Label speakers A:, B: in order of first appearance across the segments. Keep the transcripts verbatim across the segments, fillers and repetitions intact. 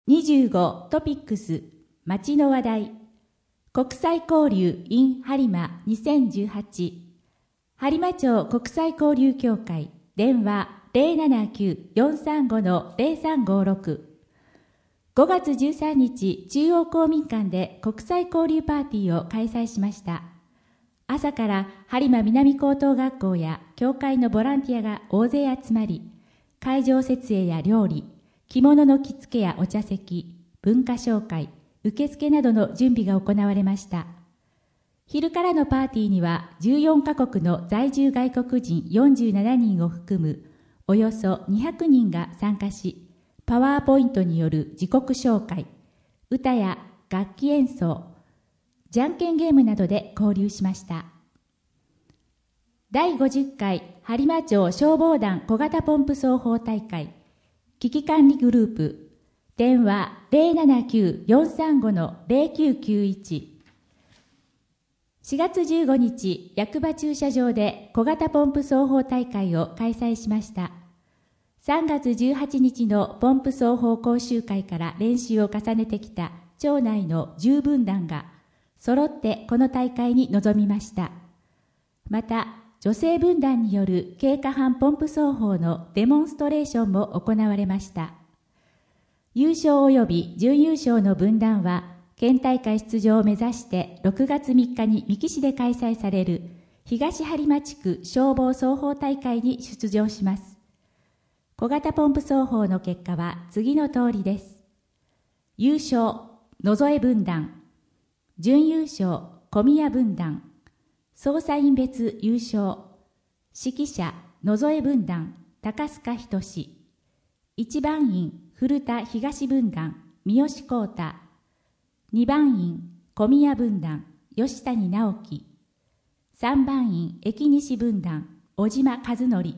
A: にじゅうごトピックス街の話題国際交流 in 播磨にせんじゅうはち播磨町国際交流協会電話 ゼロななきゅう よんさんご ゼロさんごろく ごがつじゅうさんにち中央公民館で国際交流パーティーを開催しました。朝から播磨南高等学校や教会のボランティアが大勢集まり、会場設営や料理、着物の着付けやお茶席、文化紹介、受付などの準備が行われました。昼からのパーティーにはじゅうよんかこくの在住外国人よんじゅうななにんを含むおよそにひゃくにんが参加し、パワーポイントによる自国紹介、歌や楽器演奏、じゃんけんゲームなどで交流しました。だいごじゅっかい播磨町消防団小型ポンプ奏法大会危機管理グループ電話 ゼロななきゅう よんさんご ゼロきゅうきゅういち しがつじゅうごにち役場駐車場で小型ポンプ奏法大会を開催しました。さんがつじゅうはちにちのポンプ奏法講習会から練習を重ねてきた町内のじゅうぶんだんが揃ってこの大会に臨みました。また、女性分団による経過班ポンプ奏法のデモンストレーションも行われました。優勝及び準優勝の分団は、県大会出場を目指してろくがつみっかに三木市で開催される東播磨地区消防奏法大会に出場します。小型ポンプ奏法の結果は次の通りです。優勝、野添分団。準優勝、小宮分団。捜査員別優勝。指揮者、野添分団、高須賀仁。一番員、古田東分団、三好幸太。二番員、小宮分団、吉谷直樹。三番員、駅西分団、小島和則。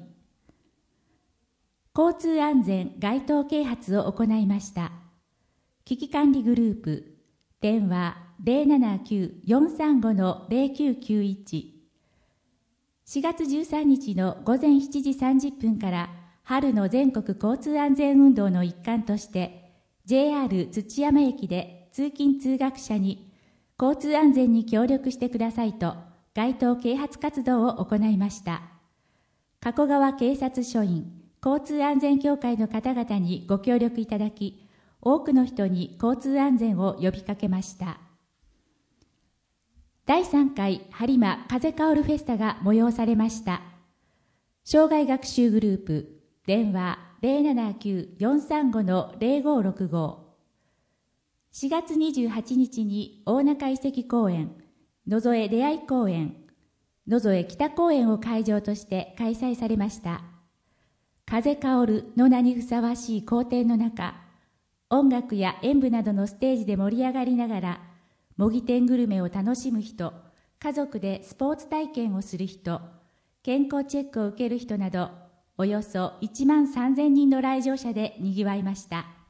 A: 交通安全街頭啓発を行いました。危機管理グループ、電話 ゼロななきゅう よんさんご ゼロきゅうきゅういち しがつじゅうさんにちのごぜんしちじさんじゅっぷんから春の全国交通安全運動の一環として ジェイアール 土山駅で通勤通学者に交通安全に協力してくださいと街頭啓発活動を行いました。加古川警察署員交通安全協会の方々にご協力いただき、多くの人に交通安全を呼びかけました。だいさんかい播磨風薫るフェスタが催されました。障害学習グループ、電話 ゼロななきゅう よんさんご ゼロごろくご しがつにじゅうはちにちに大中遺跡公園、野添出会い公園、野添北公園を会場として開催されました。風薫るの名にふさわしい好天の中、音楽や演舞などのステージで盛り上がりながら、模擬店グルメを楽しむ人、家族でスポーツ体験をする人、健康チェックを受ける人など、およそいちまんさんぜんにんの来場者でにぎわいました。